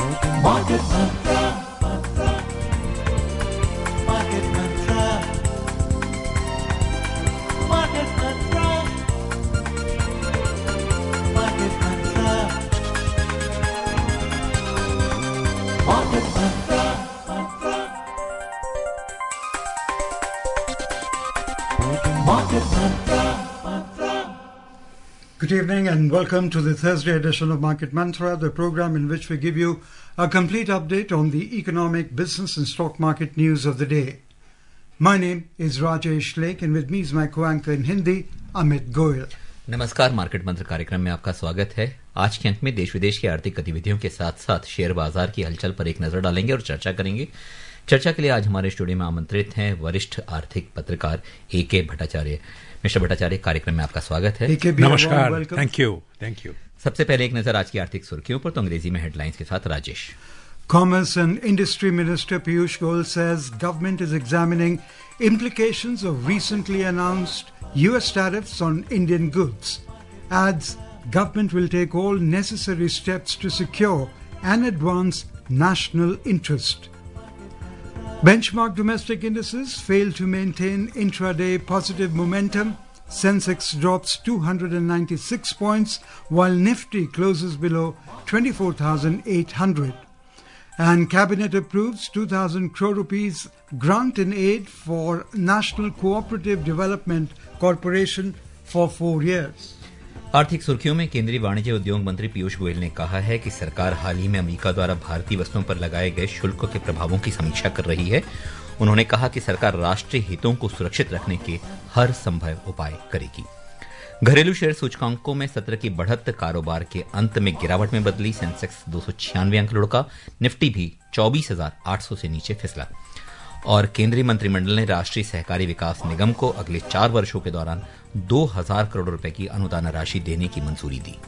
Market Mantra, Mantra, Market Mantra, Market Mantra, Market Mantra, Market Mantra, Mantra, Market Mantra, Mantra. Good evening and welcome to the Thursday edition of Market Mantra, the program in which we give you a complete update on the economic, business and stock market news of the day. My name is Rajesh Lake and with me is my co-anchor in Hindi, Amit Goyal. नमस्कार, market मंत्र कार्यक्रम में आपका स्वागत है। आज के अंक में देश विदेश की आर्थिक गतिविधियों के साथ साथ शेयर बाजार की हलचल पर एक नजर डालेंगे और चर्चा करेंगे। चर्चा के लिए आज हमारे स्टूडियो में आमंत्रित हैं वरिष्ठ आर्थिक पत्रकार ए.के. भट्टाचार्य। मिस्टर भट्टाचार्य, कार्यक्रम में आपका स्वागत है। नमस्कार, थैंक यू। सबसे पहले एक नजर आज की आर्थिक सुर्खियों पर, तो अंग्रेजी में हेडलाइंस के साथ Rajesh. Commerce and Industry Minister Piyush Goyal says government is examining implications of recently announced US tariffs on Indian goods. Adds government will take all necessary steps to secure and advance national interest. Benchmark domestic indices failed to maintain intraday positive momentum. Sensex drops 296 points while Nifty closes below 24,800. And Cabinet approves 2,000 crore rupees grant in aid for National Cooperative Development Corporation for 4 years. आर्थिक सुर्खियों में केंद्रीय वाणिज्य उद्योग मंत्री पीयूष गोयल ने कहा है कि सरकार हाल ही में अमेरिका द्वारा भारतीय वस्तुओं पर लगाए गए शुल्क के प्रभावों की समीक्षा कर रही है। उन्होंने कहा कि सरकार राष्ट्रीय हितों को सुरक्षित रखने के हर संभव उपाय करेगी। घरेलू शेयर सूचकांकों में सत्र की बढ़त कारोबार के अंत में गिरावट में बदली। सेंसेक्स 296 अंक लुढ़का, निफ्टी भी 24,800 से नीचे फिसला। और केंद्रीय मंत्रिमंडल ने राष्ट्रीय सहकारी विकास निगम को अगले 4 वर्षों के दौरान 2,000 करोड़ रुपए की अनुदान राशि देने की मंजूरी दी।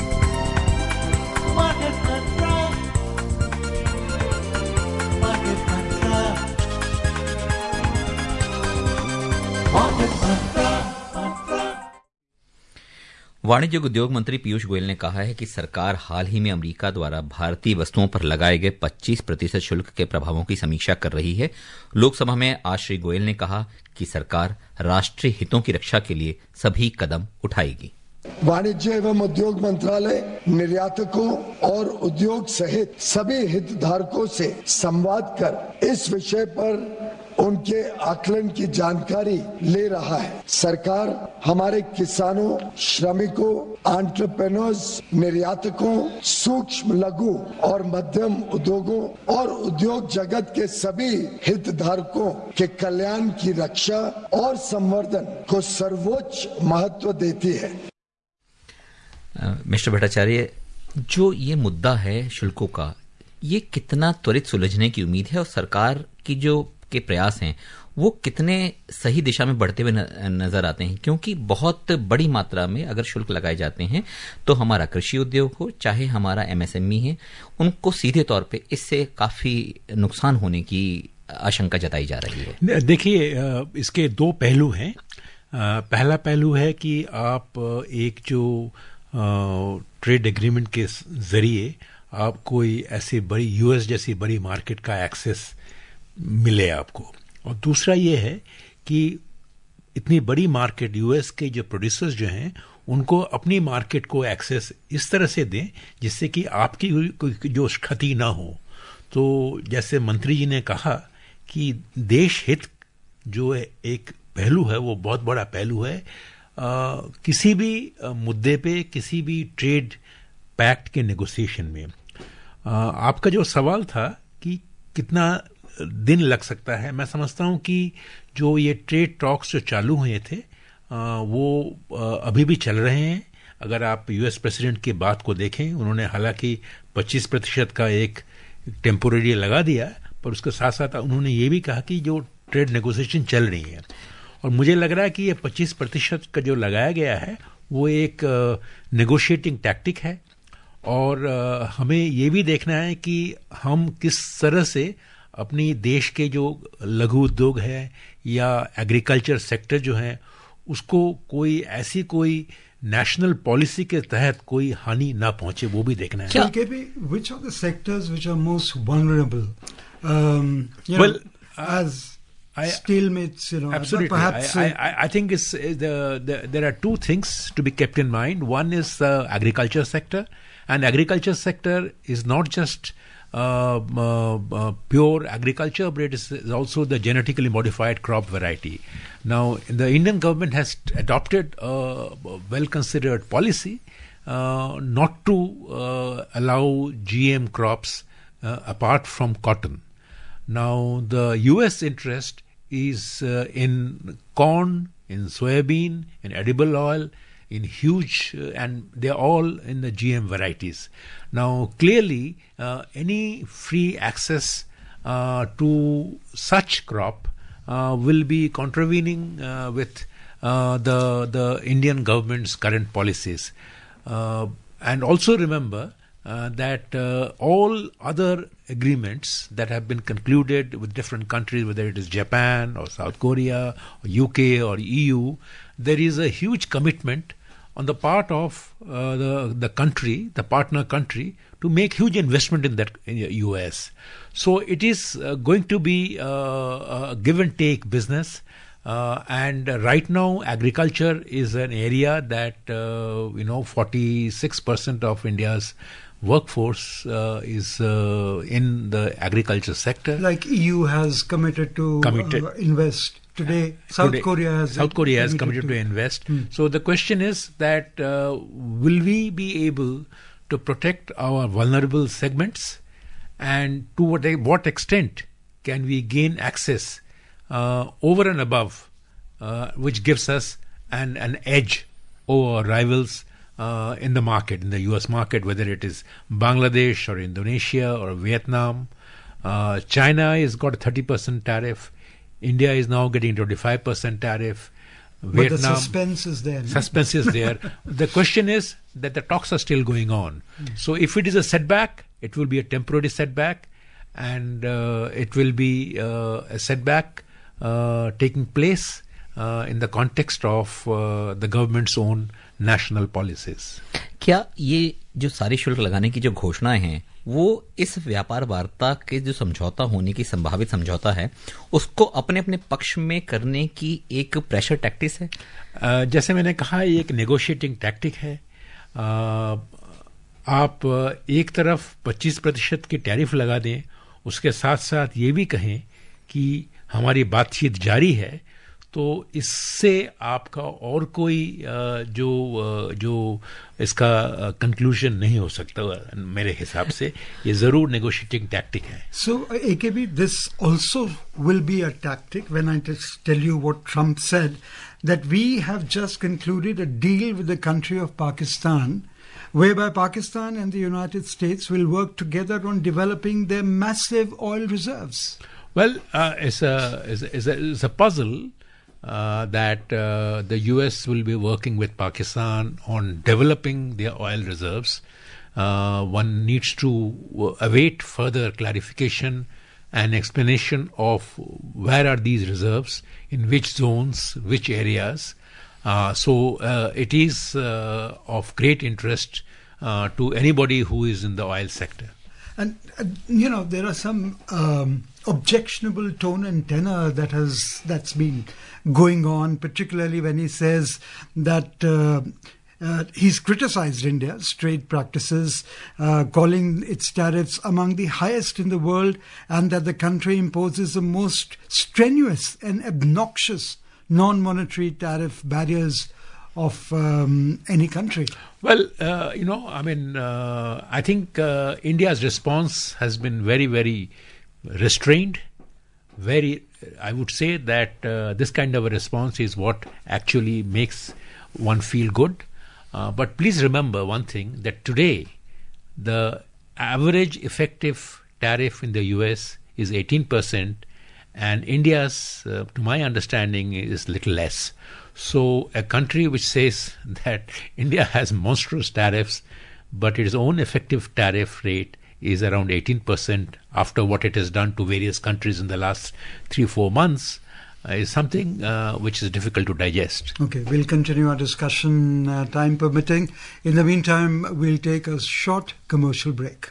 वाणिज्य उद्योग मंत्री पीयूष गोयल ने कहा है कि सरकार हाल ही में अमेरिका द्वारा भारतीय वस्तुओं पर लगाए गए 25% शुल्क के प्रभावों की समीक्षा कर रही है। लोकसभा में आज श्री गोयल ने कहा कि सरकार राष्ट्रीय हितों की रक्षा के लिए सभी कदम उठाएगी। वाणिज्य एवं उद्योग मंत्रालय निर्यातकों और उद्योग सहित सभी हितधारकों से संवाद कर इस विषय पर उनके आकलन की जानकारी ले रहा है। सरकार हमारे किसानों, श्रमिकों, एंटरप्रेन्योर्स, निर्यातकों, सूक्ष्म, लघु और मध्यम उद्योगों और उद्योग जगत के सभी हितधारकों के कल्याण की रक्षा और संवर्धन को सर्वोच्च महत्व देती है। मिस्टर भट्टाचार्य, जो ये मुद्दा है शुल्कों का, ये कितना त्वरित सुलझने की उम्मीद है और सरकार की जो के प्रयास हैं वो कितने सही दिशा में बढ़ते हुए नजर आते हैं? क्योंकि बहुत बड़ी मात्रा में अगर शुल्क लगाए जाते हैं तो हमारा कृषि उद्योग हो चाहे हमारा एमएसएमई है, उनको सीधे तौर पे इससे काफी नुकसान होने की आशंका जताई जा रही है। देखिए, इसके 2 पहलू हैं। पहला पहलू है कि आप एक जो ट्रेड एग्रीमेंट के जरिए आप कोई ऐसी बड़ी यूएस जैसी बड़ी मार्केट का एक्सेस मिले आपको, और दूसरा ये है कि इतनी बड़ी मार्केट यूएस के जो प्रोड्यूसर्स जो हैं उनको अपनी मार्केट को एक्सेस इस तरह से दें जिससे कि आपकी कोई जो क्षति ना हो। तो जैसे मंत्री जी ने कहा कि देश हित जो एक पहलू है वो बहुत बड़ा पहलू है। किसी भी मुद्दे पे, किसी भी ट्रेड पैक्ट के नेगोशिएशन में आपका जो सवाल था कि कितना दिन लग सकता है, मैं समझता हूं कि जो ये ट्रेड टॉक्स जो चालू हुए थे वो अभी भी चल रहे हैं। अगर आप यूएस प्रेसिडेंट की बात को देखें, उन्होंने हालांकि 25% का एक टेम्पोररी लगा दिया, पर उसके साथ साथ उन्होंने ये भी कहा कि जो ट्रेड नेगोशिएशन चल रही है, और मुझे लग रहा है कि ये 25% का जो लगाया गया है वो एक नेगोशिएटिंग टैक्टिक है। और हमें ये भी देखना है कि हम किस तरह से अपनी देश के जो लघु उद्योग है या एग्रीकल्चर सेक्टर जो है उसको कोई ऐसी कोई नेशनल पॉलिसी के तहत कोई हानि ना पहुंचे, वो भी देखना है. So, KB, which are the sectors which are most vulnerable? As stalemates, Absolutely. Perhaps I think there are two things to be kept in mind. One is the agriculture sector, and agriculture sector is not just pure agriculture, but it is also the genetically modified crop variety. Now, the Indian government has adopted a well-considered policy not to allow GM crops apart from cotton. Now, the US interest is in corn, in soybean, in edible oil, in huge, and they're all in the GM varieties. Now, clearly, any free access to such crop will be contravening with the Indian government's current policies. And also remember that all other agreements that have been concluded with different countries, whether it is Japan or South Korea or UK or EU, there is a huge commitment on the part of the country, the partner country, to make huge investment in the US. So it is going to be a give and take business. And right now, agriculture is an area that 46% of India's workforce is in the agriculture sector. Like EU has committed to invest. Today, South Korea has committed to invest. So the question is that will we be able to protect our vulnerable segments, and to what extent can we gain access over and above, which gives us an edge over rivals in the market, in the US market, whether it is Bangladesh or Indonesia or Vietnam. China has got a 30% tariff. India is now getting 25% tariff. But the suspense is there. Suspense is there. The question is that the talks are still going on. So if it is a setback, it will be a temporary setback, and it will be a setback taking place in the context of the government's own national policies. क्या ये जो सारी शुल्क लगाने की जो घोषणाएं हैं वो इस व्यापार वार्ता के जो समझौता होने की संभावित समझौता है उसको अपने अपने पक्ष में करने की एक प्रेशर टैक्टिस है? जैसे मैंने कहा, ये एक नेगोशिएटिंग टैक्टिक है. आप एक तरफ 25% की टैरिफ लगा दें, उसके साथ साथ ये भी कहें कि हमारी बातचीत जारी है, तो इससे आपका और कोई जो इसका कंक्लूजन नहीं हो सकता. मेरे हिसाब से ये जरूर नेगोशिएटिंग टैक्टिक है. So AKB, this also will be a tactic when I just tell you what Trump said, that we have just concluded a deal with the country of Pakistan, whereby Pakistan and the United States will work together on developing their massive oil reserves. Well, it's a puzzle that the US will be working with Pakistan on developing their oil reserves. One needs to await further clarification and explanation of where are these reserves, in which zones, which areas. So it is of great interest to anybody who is in the oil sector. And, there are some objectionable tone and tenor that's been going on, particularly when he says that he's criticized India's trade practices, calling its tariffs among the highest in the world, and that the country imposes the most strenuous and obnoxious non-monetary tariff barriers of any country. Well, I think India's response has been very, very restrained. I would say that this kind of a response is what actually makes one feel good. But please remember one thing, that today the average effective tariff in the US is 18%, and India's, to my understanding, is little less. So a country which says that India has monstrous tariffs, but its own effective tariff rate is around 18% after what it has done to various countries in the last 3-4 months, is something which is difficult to digest. Okay, we'll continue our discussion, time permitting. In the meantime, we'll take a short commercial break.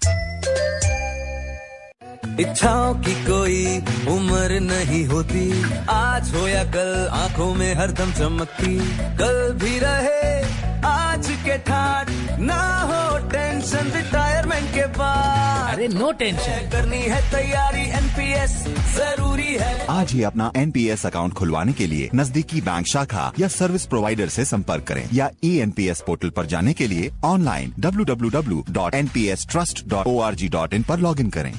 इच्छाओं की कोई उम्र नहीं होती, आज हो या कल आंखों में हरदम चमकती, कल भी रहे आज के ठाट, ना हो टेंशन रिटायरमेंट के बाद। अरे नो टेंशन, करनी है तैयारी एनपीएस जरूरी है। आज ही अपना एनपीएस अकाउंट खुलवाने के लिए नजदीकी बैंक शाखा या सर्विस प्रोवाइडर से संपर्क करें या ईएनपीएस पोर्टल पर जाने के लिए ऑनलाइन www.npstrust.org.in पर लॉगिन करें।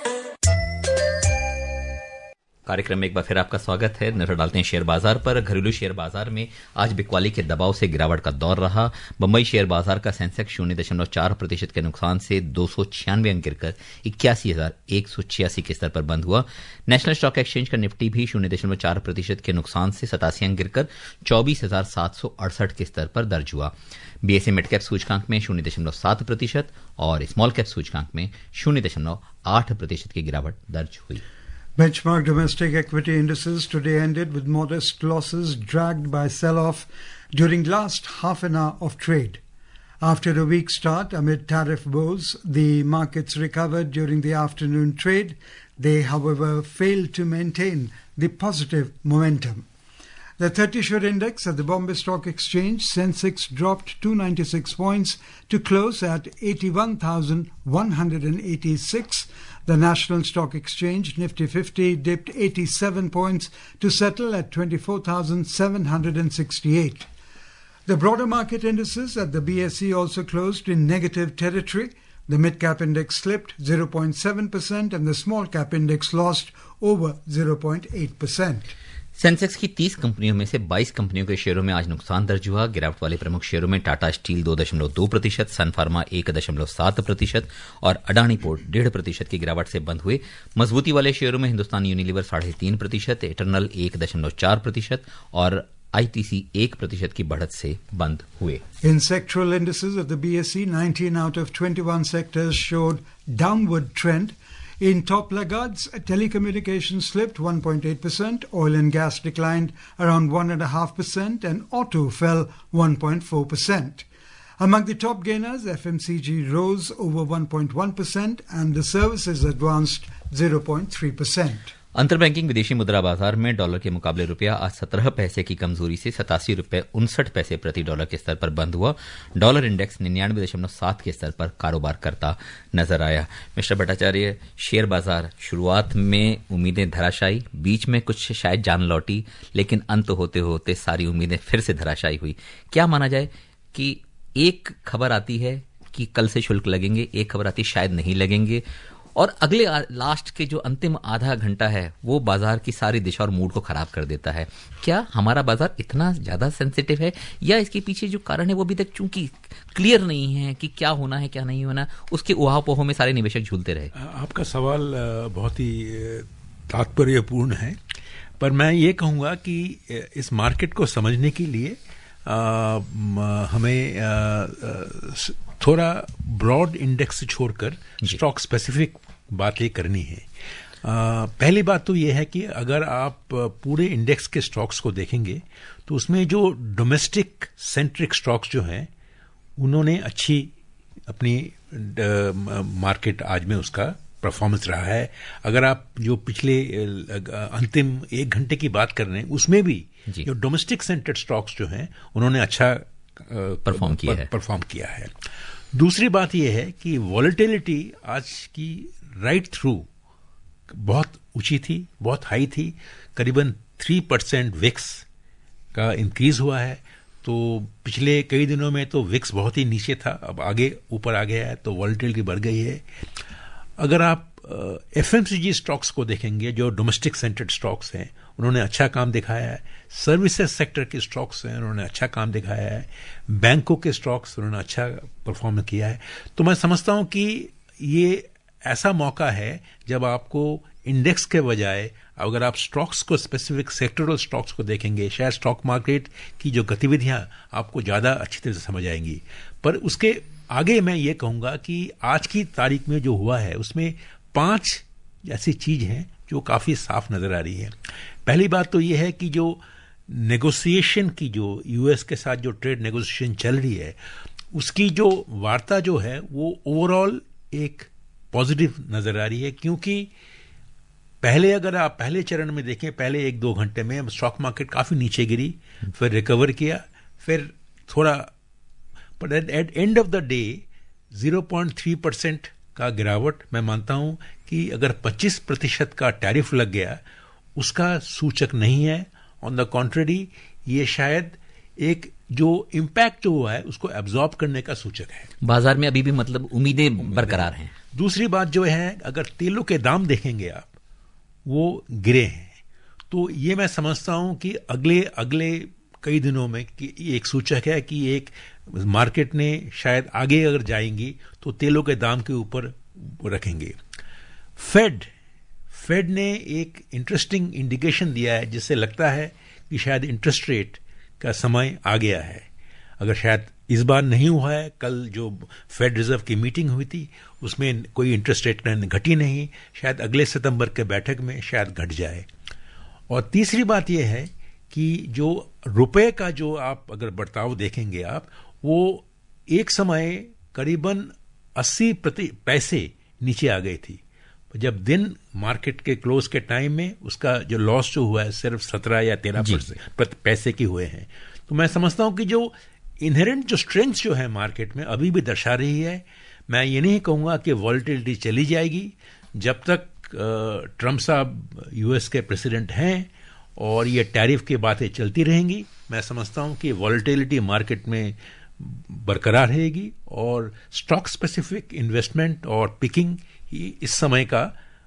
कार्यक्रम में एक बार फिर आपका स्वागत है। नजर डालते हैं शेयर बाजार पर। घरेलू शेयर बाजार में आज बिकवाली के दबाव से गिरावट का दौर रहा। बंबई शेयर बाजार का सेंसेक्स 0.4% के नुकसान से 296 अंक गिरकर 81,186 के स्तर पर बंद हुआ। नेशनल स्टॉक एक्सचेंज का निफ्टी भी 0.4% के नुकसान से 87 अंक गिरकर 24,768 के स्तर पर दर्ज हुआ। बीएसई मिड कैप सूचकांक में 0.7% और स्मॉल कैप सूचकांक में 0.8% की गिरावट दर्ज हुई। Benchmark domestic equity indices today ended with modest losses dragged by sell-off during last half an hour of trade. After a weak start amid tariff woes, the markets recovered during the afternoon trade. They, however, failed to maintain the positive momentum. The 30-share index at the Bombay Stock Exchange, Sensex, dropped 296 points to close at 81,186. The National Stock Exchange, Nifty 50, dipped 87 points to settle at 24,768. The broader market indices at the BSE also closed in negative territory. The mid-cap index slipped 0.7% and the small-cap index lost over 0.8%. Sensex की 30 कंपनियों में से 22 कंपनियों के शेयरों में आज नुकसान दर्ज हुआ। गिरावट वाले प्रमुख शेयरों में टाटा स्टील 2.2%, सन फार्मा 1.7% और अडानी पोर्ट 1.5% की गिरावट से बंद हुए। मजबूती वाले शेयरों में हिंदुस्तान यूनिलीवर 3.5%, इटरनल 1.4% और आईटीसी 1% की बढ़त से बंद हुए। In sectoral indices of the BSE, 19 out of 21 sectors showed downward trend. In top laggards, telecommunications slipped 1.8%, oil and gas declined around 1.5%, and auto fell 1.4%. Among the top gainers, FMCG rose over 1.1% and the services advanced 0.3%. अंतरबैंकिंग विदेशी मुद्रा बाजार में dollar के मुकाबले रुपया आज 17 पैसे की कमजोरी से 87 रुपये 59 पैसे प्रति डॉलर के स्तर पर बंद हुआ। डॉलर इंडेक्स 99.7 के स्तर पर कारोबार करता नजर आया। मिस्टर भट्टाचार्य, शेयर बाजार शुरुआत में उम्मीदें धराशायी, बीच में कुछ शायद जान लौटी, लेकिन अंत होते होते सारी उम्मीदें फिर से धराशायी हुई। क्या माना जाए कि एक खबर आती है कि कल से शुल्क लगेंगे, एक खबर आती शायद नहीं लगेंगे, और अगले लास्ट के जो अंतिम आधा घंटा है वो बाजार की सारी दिशा और मूड को खराब कर देता है। क्या हमारा बाजार इतना ज्यादा सेंसिटिव है या इसके पीछे जो कारण है वो अभी तक चूंकि क्लियर नहीं है कि क्या होना है क्या नहीं होना, उसके उहापोह में सारे निवेशक झूलते रहे? आपका सवाल बहुत ही तात्पर्यपूर्ण है, पर मैं ये कहूँगा कि इस मार्केट को समझने के लिए हमें थोड़ा ब्रॉड इंडेक्स छोड़कर स्टॉक स्पेसिफिक बातें करनी है। पहली बात तो यह है कि अगर आप पूरे इंडेक्स के स्टॉक्स को देखेंगे तो उसमें जो डोमेस्टिक सेंट्रिक स्टॉक्स जो हैं उन्होंने अच्छी अपनी मार्केट आज में उसका परफॉर्मेंस रहा है। अगर आप जो पिछले अंतिम 1 घंटे की बात कर रहे हैं उसमें भी जो डोमेस्टिक सेंट्रिक स्टॉक्स जो हैं उन्होंने अच्छा परफॉर्म किया है। दूसरी बात यह है कि वॉलेटिलिटी आज की राइट थ्रू बहुत ऊंची थी, बहुत हाई थी, करीबन 3% विक्स का इंक्रीज हुआ है। तो पिछले कई दिनों में तो विक्स बहुत ही नीचे था, अब आगे ऊपर आ गया है, तो वॉलेटिलिटी बढ़ गई है। अगर आप एफएमसीजी स्टॉक्स को देखेंगे जो डोमेस्टिक सेंट्रिक स्टॉक्स हैं उन्होंने अच्छा काम दिखाया है। सर्विसेज सेक्टर के स्टॉक्स हैं उन्होंने अच्छा काम दिखाया है। बैंकों के स्टॉक्स उन्होंने अच्छा परफॉर्म किया है। तो मैं समझता हूं कि ये ऐसा मौका है जब आपको इंडेक्स के बजाय अगर आप स्टॉक्स को स्पेसिफिक सेक्टरल स्टॉक्स को देखेंगे शायद स्टॉक मार्केट की जो गतिविधियां आपको ज्यादा अच्छी तरह से समझ आएंगी। पर उसके आगे मैं ये कहूंगा कि आज की तारीख में जो हुआ है उसमें 5 ऐसी चीज हैं जो काफी साफ नजर आ रही है। पहली बात तो ये है कि जो नेगोशिएशन की जो यूएस के साथ जो ट्रेड नेगोशिएशन चल रही है उसकी जो वार्ता जो है वो ओवरऑल एक पॉजिटिव नजर आ रही है, क्योंकि पहले अगर आप पहले चरण में देखें, पहले 1-2 घंटे में स्टॉक मार्केट काफी नीचे गिरी, फिर रिकवर किया, फिर थोड़ा, but at end of the day 0.3% का गिरावट मैं मानता हूं कि अगर 25% का टैरिफ लग गया उसका सूचक नहीं है। ऑन द कॉन्ट्ररी ये शायद एक जो इम्पैक्ट जो हुआ है उसको एब्जॉर्ब करने का सूचक है। बाजार में अभी भी मतलब उम्मीदें बरकरार हैं। दूसरी बात जो है, अगर तेलों के दाम देखेंगे आप, वो गिरे हैं, तो ये मैं समझता हूं कि अगले कई दिनों में कि एक सूचक है कि एक मार्केट ने शायद आगे अगर जाएंगी तो तेलों के दाम के ऊपर रखेंगे। फेड ने एक इंटरेस्टिंग इंडिकेशन दिया है जिससे लगता है कि शायद इंटरेस्ट रेट का समय आ गया है। अगर शायद इस बार नहीं हुआ है, कल जो फेड रिजर्व की मीटिंग हुई थी उसमें कोई इंटरेस्ट रेट घटी नहीं, शायद अगले सितंबर के बैठक में शायद घट जाए। और तीसरी बात यह है कि जो रुपए का जो आप अगर बर्ताव देखेंगे आप, वो एक समय करीबन 80 पैसे नीचे आ गई थी, जब दिन मार्केट के क्लोज के टाइम में उसका जो लॉस जो हुआ है सिर्फ 17 या 13% पैसे की हुए हैं। तो मैं समझता हूं कि जो इनहेरेंट जो स्ट्रेंथ जो है मार्केट में अभी भी दर्शा रही है। मैं ये नहीं कहूंगा कि वॉलेटिलिटी चली जाएगी, जब तक ट्रंप साहब यूएस के प्रेसिडेंट हैं और ये टैरिफ की बातें चलती रहेंगी, मैं समझता हूं कि वॉलेटिलिटी मार्केट में बरकरार रहेगी और स्टॉक स्पेसिफिक इन्वेस्टमेंट और पिकिंग इस समय का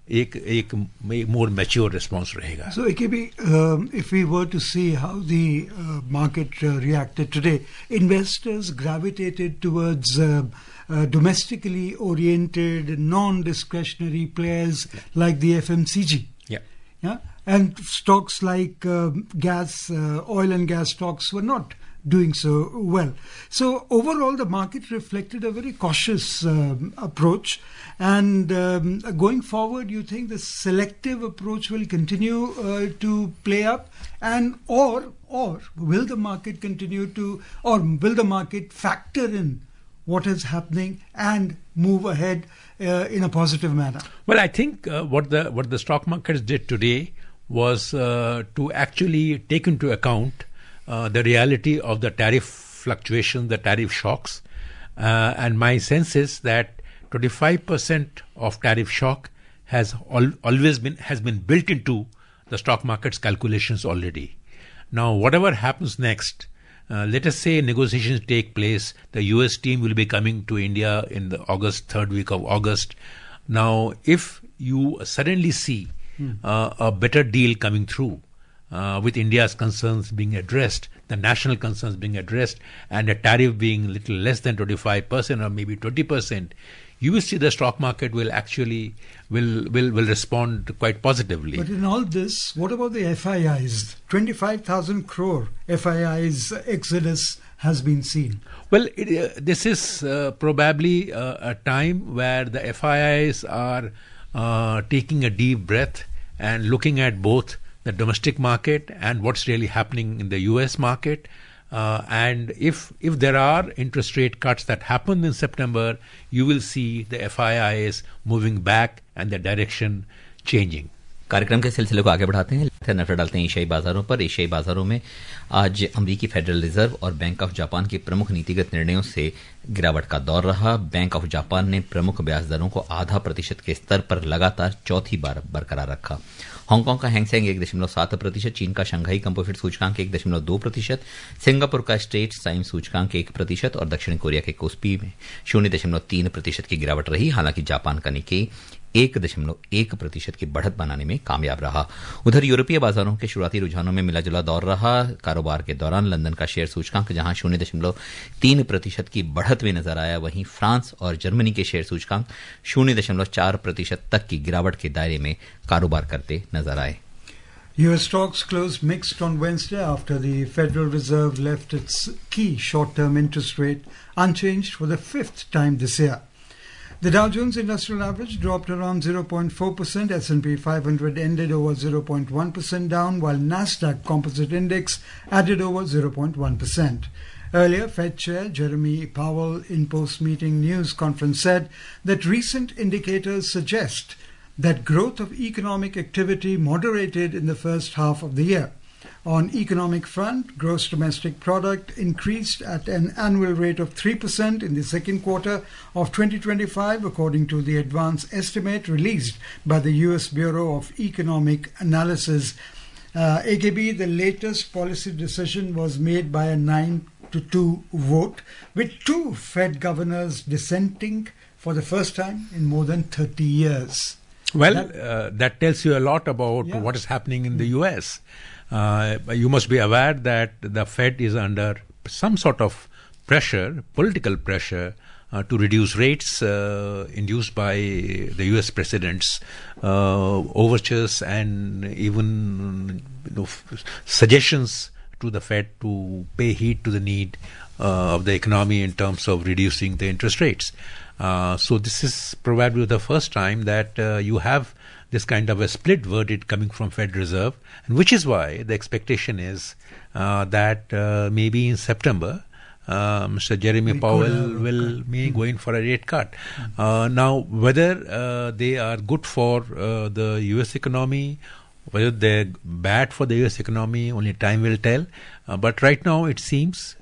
एक more mature response रहेगा. So, AKB, if we were to see how the market reacted today, investors gravitated towards domestically oriented, non-discretionary players like the FMCG. Yeah, and stocks like gas, oil and gas stocks were not doing so well. So overall, the market reflected a very cautious approach. And going forward, you think the selective approach will continue to play up, and or will the market continue to, or will the market factor in what is happening and move ahead in a positive manner? Well, I think what the stock markets did today was to actually take into account the reality of the tariff fluctuations, the tariff shocks, and my sense is that 25% of tariff shock has always been built into the stock market's calculations already. Now, whatever happens next, let us say negotiations take place, the US team will be coming to India in the third week of August. Now, if you suddenly see a better deal coming through, with India's concerns being addressed, the national concerns being addressed, and a tariff being a little less than 25% or maybe 20%, you will see the stock market will actually will respond quite positively. But in all this, what about the FIIs? 25,000 crore FIIs exodus has been seen. Well, this is probably a time where the FIIs are taking a deep breath and looking at both the domestic market and what's really happening in the US market. And if there are interest rate cuts that happen in September, you will see the FIIs moving back and the direction changing. कार्यक्रम के सिलसिले को आगे बढ़ाते हैं, नजर डालते हैं एशियाई बाजारों पर। एशियाई बाजारों में आज अमेरिकी फेडरल रिजर्व और बैंक ऑफ जापान के प्रमुख नीतिगत निर्णयों से गिरावट का दौर रहा। बैंक ऑफ जापान ने प्रमुख ब्याज दरों को 0.5% के स्तर पर लगातार चौथी बार बरकरार रखा। हांगकांग का हैंगसेंग 1.7%, चीन का शंघाई कंपोजिट सूचकांक 1.2%, सिंगापुर का स्ट्रेट्स टाइम्स सूचकांक 1% और दक्षिण कोरिया के कोस्पी में 0.3% की गिरावट रही। हालांकि जापान का निक्केई 1.1% की बढ़त बनाने में कामयाब रहा। उधर यूरोपीय बाजारों के शुरुआती रुझानों में मिला जुला दौर रहा। कारोबार के दौरान लंदन का शेयर सूचकांक जहां 0.3% की बढ़त में नजर आया, वहीं फ्रांस और जर्मनी के शेयर सूचकांक 0.4% तक की गिरावट के दायरे में कारोबार करते नजर आए। US stocks closed mixed on Wednesday after the Federal Reserve left its key short-term interest rate unchanged for the fifth time this year. The Dow Jones Industrial Average dropped around 0.4%. S&P 500 ended over 0.1% down, while Nasdaq Composite Index added over 0.1%. Earlier, Fed Chair Jeremy Powell in post-meeting news conference said that recent indicators suggest that growth of economic activity moderated in the first half of the year. On economic front, gross domestic product increased at an annual rate of 3% in the second quarter of 2025, according to the advance estimate released by the U.S. Bureau of Economic Analysis. AKB, the latest policy decision was made by a 9-2 vote, with two Fed governors dissenting for the first time in more than 30 years. Well, that tells you a lot about what is happening in the U.S. You must be aware that the Fed is under some sort of pressure, political pressure, to reduce rates induced by the U.S. president's overtures and even suggestions to the Fed to pay heed to the need of the economy in terms of reducing the interest rates. So this is probably the first time that you have this kind of a split verdict coming from Fed Reserve, and which is why the expectation is that maybe in September, Mr. Jeremy Powell will go in for a rate cut. Now, whether they are good for the U.S. economy, whether they're bad for the U.S. economy, only time will tell. But right now, it seems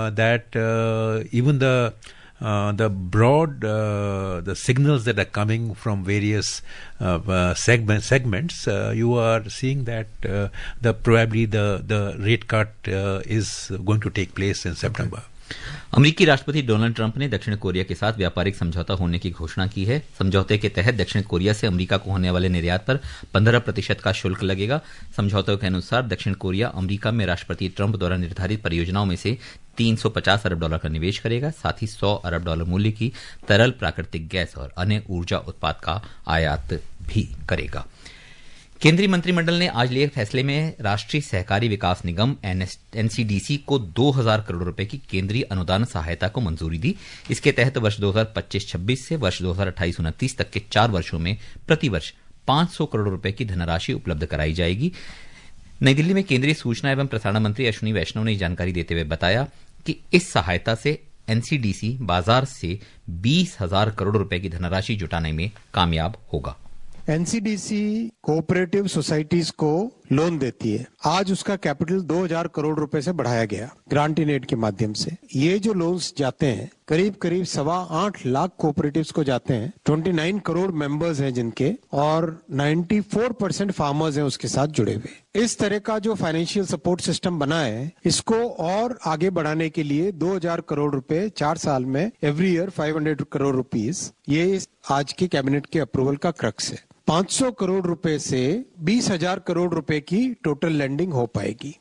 that even the broad the signals that are coming from various segments, you are seeing that probably the rate cut is going to take place in September. अमेरिकी राष्ट्रपति Donald Trump ने दक्षिण Korea के साथ व्यापारिक समझौता होने की घोषणा की है। समझौते के तहत दक्षिण कोरिया से अमेरिका को होने वाले निर्यात पर 15% का शुल्क लगेगा। समझौते के अनुसार दक्षिण कोरिया अमेरिका में राष्ट्रपति ट्रंप द्वारा निर्धारित परियोजनाओं में से $350 अरब का निवेश करेगा, साथ ही $100 अरब मूल्य की तरल प्राकृतिक गैस और अन्य ऊर्जा उत्पाद का आयात भी करेगा। केंद्रीय मंत्रिमंडल ने आज लिए फैसले में राष्ट्रीय सहकारी विकास निगम एनसीडीसी को 2000 करोड़ रुपए की केंद्रीय अनुदान सहायता को मंजूरी दी। इसके तहत वर्ष 2025-26 से वर्ष 2028-29 तक के 4 वर्षों में प्रतिवर्ष 500 करोड़ रुपए की धनराशि उपलब्ध कराई जाएगी। नई दिल्ली में केंद्रीय सूचना एवं प्रसारण मंत्री अश्विनी वैष्णव ने जानकारी देते हुए बताया कि इस सहायता से एनसीडीसी बाजार से 20,000 करोड़ रुपए की धनराशि जुटाने में कामयाब होगा। एनसीडीसी कोऑपरेटिव सोसाइटीज को लोन देती है। आज उसका कैपिटल 2000 करोड़ रुपए से बढ़ाया गया ग्रांट इन एड के माध्यम से। ये जो लोन्स जाते हैं करीब 8.25 लाख कोऑपरेटिव्स को जाते हैं। 29 करोड़ मेंबर्स हैं जिनके, और 94% फार्मर्स हैं उसके साथ जुड़े हुए। इस तरह का जो फाइनेंशियल सपोर्ट सिस्टम बना है, इसको और आगे बढ़ाने के लिए 2000 करोड़ रुपए 4 साल में एवरी ईयर 500 करोड़ रुपीस, ये आज के कैबिनेट के अप्रूवल का क्रक्स है। 500 करोड़ रुपए से 20,000 करोड़ रुपए की टोटल लैंडिंग हो पाएगी।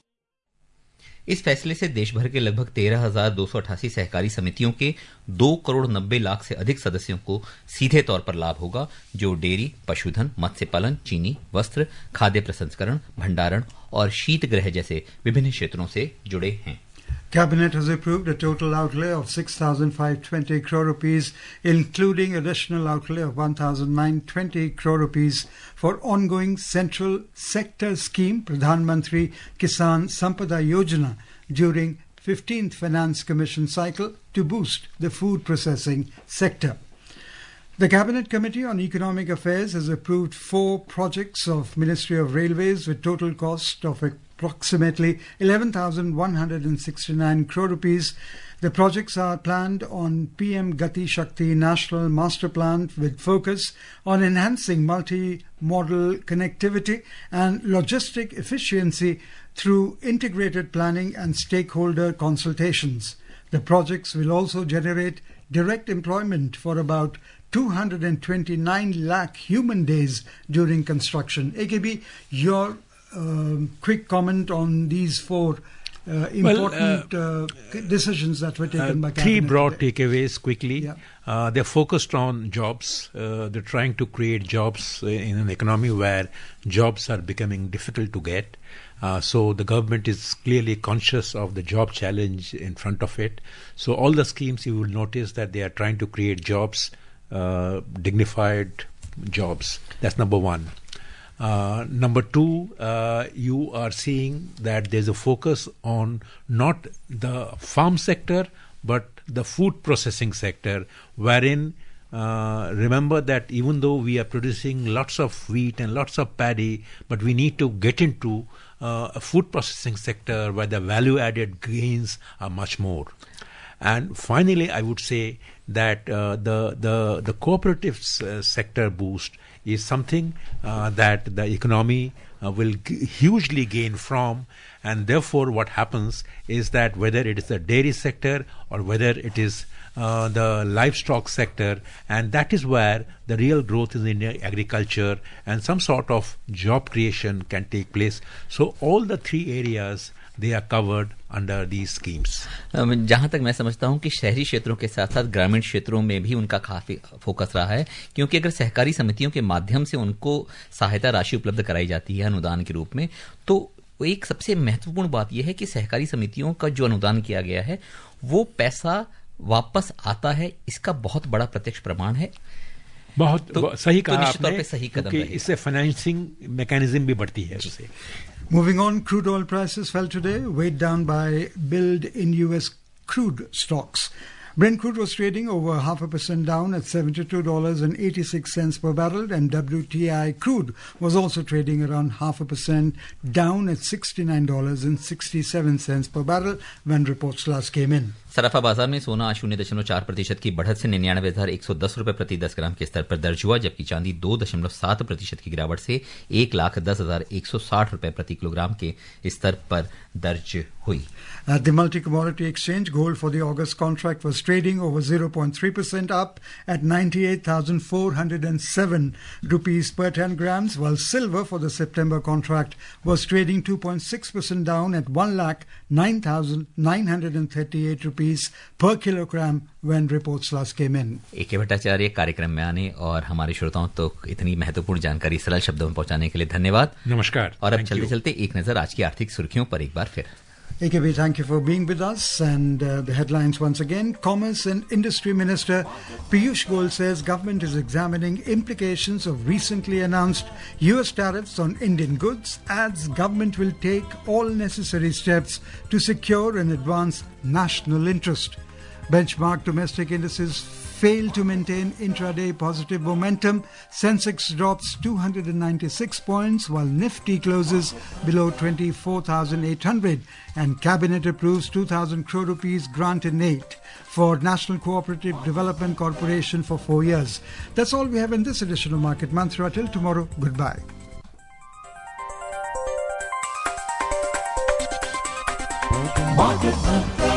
इस फैसले से देश भर के लगभग 13,288 सहकारी समितियों के 2 करोड़ 90 लाख से अधिक सदस्यों को सीधे तौर पर लाभ होगा, जो डेयरी, पशुधन, मत्स्य पालन, चीनी, वस्त्र, खाद्य प्रसंस्करण, भंडारण और शीतगृह जैसे विभिन्न क्षेत्रों से जुड़े हैं। Cabinet has approved a total outlay of 6,520 crore rupees, including additional outlay of 1,920 crore rupees for ongoing central sector scheme Pradhan Mantri Kisan Sampada Yojana during 15th Finance Commission cycle to boost the food processing sector. The Cabinet Committee on Economic Affairs has approved 4 projects of Ministry of Railways with total cost of approximately 11,169 crore rupees. The projects are planned on PM Gati Shakti National Master Plan with focus on enhancing multi-modal connectivity and logistic efficiency through integrated planning and stakeholder consultations. The projects will also generate direct employment for about 229 lakh human days during construction. AKB, your quick comment on these 4 important decisions that were taken by Cabinet. 3 broad takeaways quickly. Yeah. They're focused on jobs. They're trying to create jobs in an economy where jobs are becoming difficult to get. So the government is clearly conscious of the job challenge in front of it. So all the schemes, you will notice that they are trying to create jobs dignified jobs. That's number one. Number two, you are seeing that there's a focus on not the farm sector, but the food processing sector, wherein remember that even though we are producing lots of wheat and lots of paddy, but we need to get into a food processing sector where the value-added gains are much more. And finally, I would say that the cooperative sector boost is something that the economy will hugely gain from, and therefore what happens is that whether it is the dairy sector or whether it is the livestock sector, and that is where the real growth is in agriculture and some sort of job creation can take place. So all the three areas, they are covered under these schemes. जहां तक मैं समझता हूं कि शहरी क्षेत्रों के साथ साथ ग्रामीण क्षेत्रों में भी उनका काफी फोकस रहा है, क्योंकि अगर सहकारी समितियों के माध्यम से उनको सहायता राशि उपलब्ध कराई जाती है अनुदान के रूप में, तो एक सबसे महत्वपूर्ण बात यह है कि सहकारी समितियों का जो अनुदान किया गया है वो पैसा वापस आता है। इसका बहुत बड़ा प्रत्यक्ष प्रमाण है। बहुत सही कहा आपने, सही कदम क्योंकि इससे फाइनेंसिंग मैकेनिज्म भी बढ़ती है उससे। Moving on, crude oil prices fell today, weighed down by build in U.S. crude stocks. Brent crude was trading over 0.5% down at $72.86 per barrel, and WTI crude was also trading around 0.5% down at $69.67 per barrel when reports last came in. सराफा बाजार में सोना 0.4% की बढ़त से 99,110 रुपए प्रति 10 ग्राम के स्तर पर दर्ज हुआ, जबकि चांदी 2.7% की गिरावट से 1,10,160 रुपए प्रति किलोग्राम के स्तर पर दर्ज हुई। At the multi-commodity exchange, gold for the August contract was trading over 0.3% up at 98,407 rupees per 10 grams, while silver for the September contract was trading 2.6% down at 1,09,938 rupees per kilogram when reports last came in. A.K. Bhattacharya, कार्यक्रम में आने और हमारे श्रोताओं तो इतनी महत्वपूर्ण जानकारी सरल शब्दों में पहुंचाने के लिए धन्यवाद। नमस्कार। और अब चलते चलते एक नजर आज की आर्थिक सुर्खियों पर एक बार फिर। AKB, thank you for being with us. And the headlines once again. Commerce and Industry Minister Piyush Goyal says government is examining implications of recently announced US tariffs on Indian goods. Adds government will take all necessary steps to secure and advance national interest. Benchmark domestic indices failed to maintain intraday positive momentum. Sensex drops 296 points while Nifty closes below 24,800, and Cabinet approves 2,000 crore rupees grant in aid for National Cooperative Development Corporation for 4 years. That's all we have in this edition of Market Mantra. Till tomorrow, goodbye. Market Mantra.